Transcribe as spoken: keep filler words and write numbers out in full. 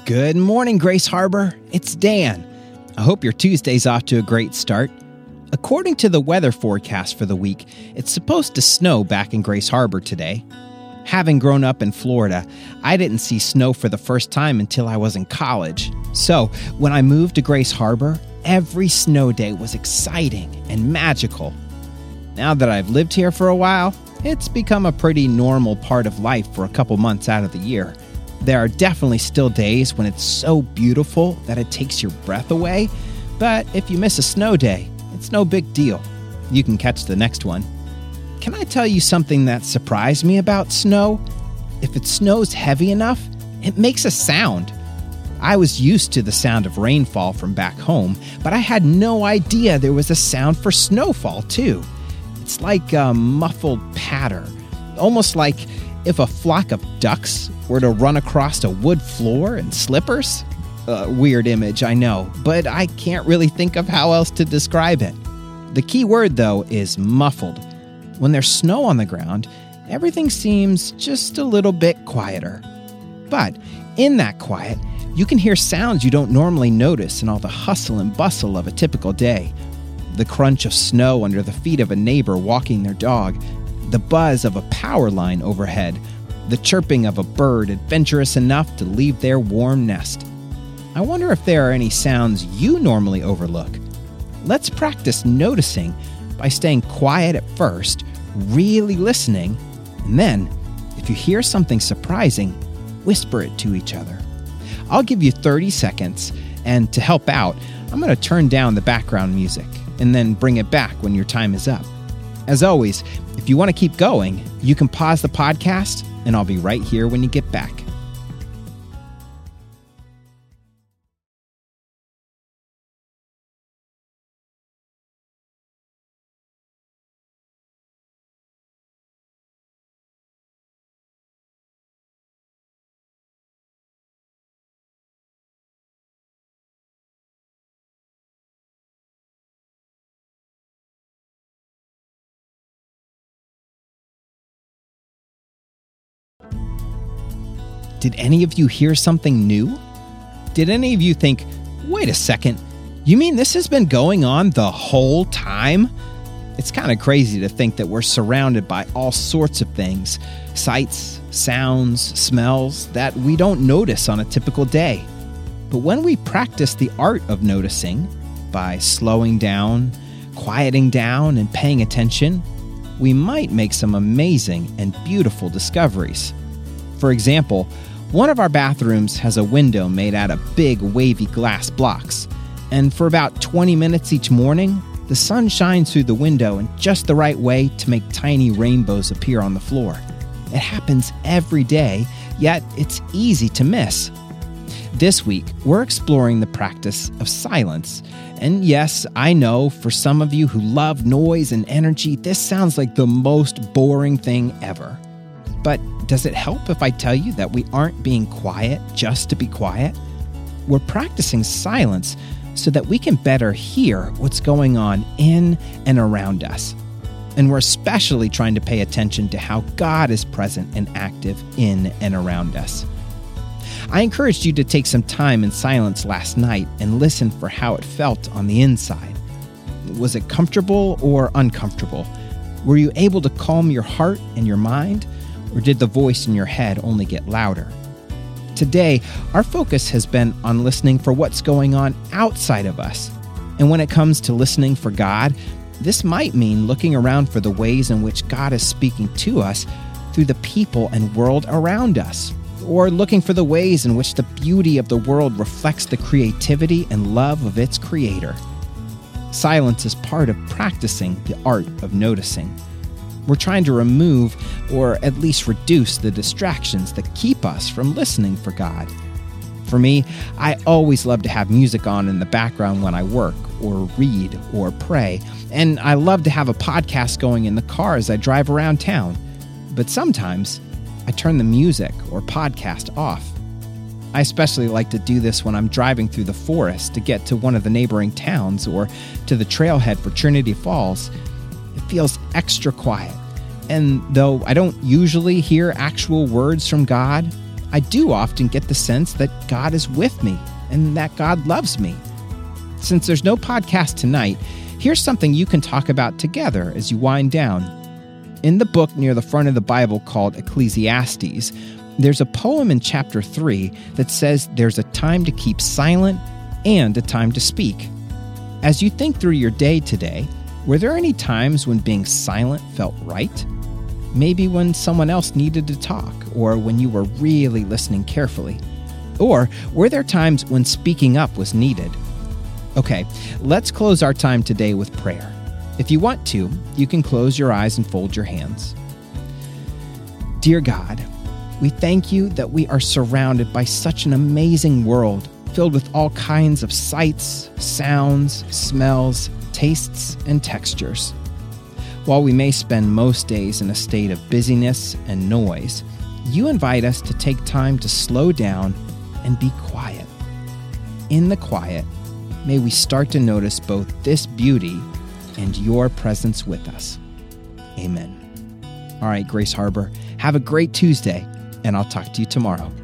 Good morning, Grace Harbor. It's Dan. I hope your Tuesday's off to a great start. According to the weather forecast for the week, it's supposed to snow back in Grace Harbor today. Having grown up in Florida, I didn't see snow for the first time until I was in college. So, when I moved to Grace Harbor, every snow day was exciting and magical. Now that I've lived here for a while, it's become a pretty normal part of life for a couple months out of the year. There are definitely still days when it's so beautiful that it takes your breath away, but if you miss a snow day, it's no big deal. You can catch the next one. Can I tell you something that surprised me about snow? If it snows heavy enough, it makes a sound. I was used to the sound of rainfall from back home, but I had no idea there was a sound for snowfall too. It's like a muffled patter, almost like if a flock of ducks were to run across a wood floor in slippers. Uh, weird image, I know, but I can't really think of how else to describe it. The key word, though, is muffled. When there's snow on the ground, everything seems just a little bit quieter. But in that quiet, you can hear sounds you don't normally notice in all the hustle and bustle of a typical day. The crunch of snow under the feet of a neighbor walking their dog, the buzz of a power line overhead, the chirping of a bird adventurous enough to leave their warm nest. I wonder if there are any sounds you normally overlook. Let's practice noticing by staying quiet at first, really listening, and then, if you hear something surprising, whisper it to each other. I'll give you thirty seconds, and to help out, I'm going to turn down the background music and then bring it back when your time is up. As always, if you want to keep going, you can pause the podcast, and I'll be right here when you get back. Did any of you hear something new? Did any of you think, wait a second, you mean this has been going on the whole time? It's kind of crazy to think that we're surrounded by all sorts of things, sights, sounds, smells that we don't notice on a typical day. But when we practice the art of noticing by slowing down, quieting down, and paying attention, we might make some amazing and beautiful discoveries. For example, one of our bathrooms has a window made out of big, wavy glass blocks, and for about twenty minutes each morning, the sun shines through the window in just the right way to make tiny rainbows appear on the floor. It happens every day, yet it's easy to miss. This week, we're exploring the practice of silence. And yes, I know for some of you who love noise and energy, this sounds like the most boring thing ever. But does it help if I tell you that we aren't being quiet just to be quiet? We're practicing silence so that we can better hear what's going on in and around us. And we're especially trying to pay attention to how God is present and active in and around us. I encouraged you to take some time in silence last night and listen for how it felt on the inside. Was it comfortable or uncomfortable? Were you able to calm your heart and your mind? Or did the voice in your head only get louder? Today, our focus has been on listening for what's going on outside of us. And when it comes to listening for God, this might mean looking around for the ways in which God is speaking to us through the people and world around us, or looking for the ways in which the beauty of the world reflects the creativity and love of its creator. Silence is part of practicing the art of noticing. We're trying to remove, or at least reduce, the distractions that keep us from listening for God. For me, I always love to have music on in the background when I work, or read, or pray, and I love to have a podcast going in the car as I drive around town. But sometimes, I turn the music or podcast off. I especially like to do this when I'm driving through the forest to get to one of the neighboring towns or to the trailhead for Trinity Falls. It feels extra quiet. And though I don't usually hear actual words from God, I do often get the sense that God is with me and that God loves me. Since there's no podcast tonight, here's something you can talk about together as you wind down. In the book near the front of the Bible called Ecclesiastes, there's a poem in chapter three that says there's a time to keep silent and a time to speak. As you think through your day today, were there any times when being silent felt right? Maybe when someone else needed to talk, or when you were really listening carefully. Or were there times when speaking up was needed? Okay, let's close our time today with prayer. If you want to, you can close your eyes and fold your hands. Dear God, we thank you that we are surrounded by such an amazing world filled with all kinds of sights, sounds, smells, tastes, and textures. While we may spend most days in a state of busyness and noise, you invite us to take time to slow down and be quiet. In the quiet, may we start to notice both this beauty and your presence with us. Amen. All right, Grace Harbor, have a great Tuesday, and I'll talk to you tomorrow.